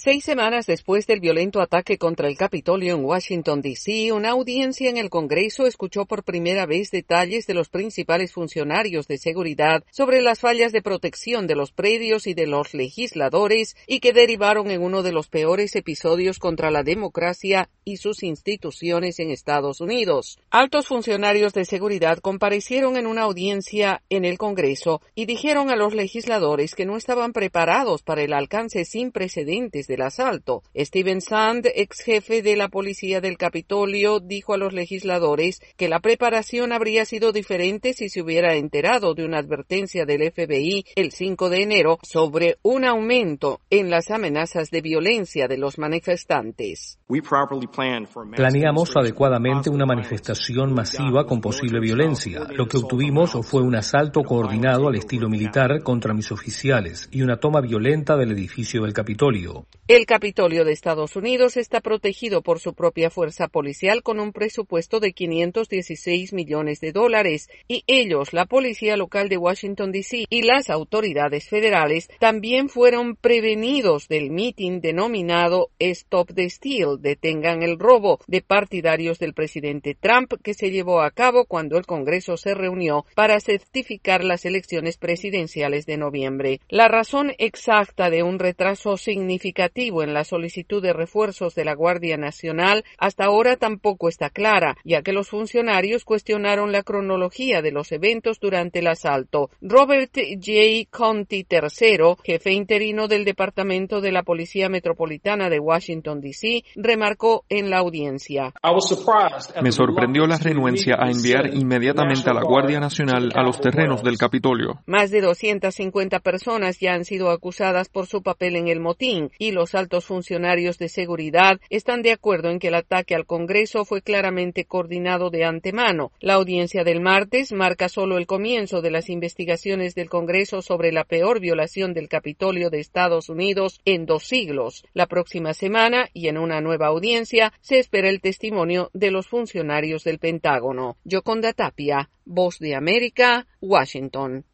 6 semanas después del violento ataque contra el Capitolio en Washington, D.C., una audiencia en el Congreso escuchó por primera vez detalles de los principales funcionarios de seguridad sobre las fallas de protección de los predios y de los legisladores y que derivaron en uno de los peores episodios contra la democracia y sus instituciones en Estados Unidos. Altos funcionarios de seguridad comparecieron en una audiencia en el Congreso y dijeron a los legisladores que no estaban preparados para el alcance sin precedentes del asalto. Steven Sand, ex jefe de la policía del Capitolio, dijo a los legisladores que la preparación habría sido diferente si se hubiera enterado de una advertencia del FBI el 5 de enero sobre un aumento en las amenazas de violencia de los manifestantes. Planeamos adecuadamente una manifestación masiva con posible violencia. Lo que obtuvimos fue un asalto coordinado al estilo militar contra mis oficiales y una toma violenta del edificio del Capitolio. El Capitolio de Estados Unidos está protegido por su propia fuerza policial con un presupuesto de $516 millones y ellos, la policía local de Washington, D.C. y las autoridades federales, también fueron prevenidos del mitin denominado Stop the Steal, detengan el robo, de partidarios del presidente Trump, que se llevó a cabo cuando el Congreso se reunió para certificar las elecciones presidenciales de noviembre. La razón exacta de un retraso significativo en la solicitud de refuerzos de la Guardia Nacional hasta ahora tampoco está clara, ya que los funcionarios cuestionaron la cronología de los eventos durante el asalto. Robert J. Conti III, jefe interino del Departamento de la Policía Metropolitana de Washington, D.C., remarcó en la audiencia: Me sorprendió la renuencia a enviar inmediatamente a la Guardia Nacional a los terrenos del Capitolio. Más de 250 personas ya han sido acusadas por su papel en el motín y los altos funcionarios de seguridad están de acuerdo en que el ataque al Congreso fue claramente coordinado de antemano. La audiencia del martes marca solo el comienzo de las investigaciones del Congreso sobre la peor violación del Capitolio de Estados Unidos en 2 siglos. La próxima semana, y en una nueva audiencia, se espera el testimonio de los funcionarios del Pentágono. Yoconda Tapia, Voz de América, Washington.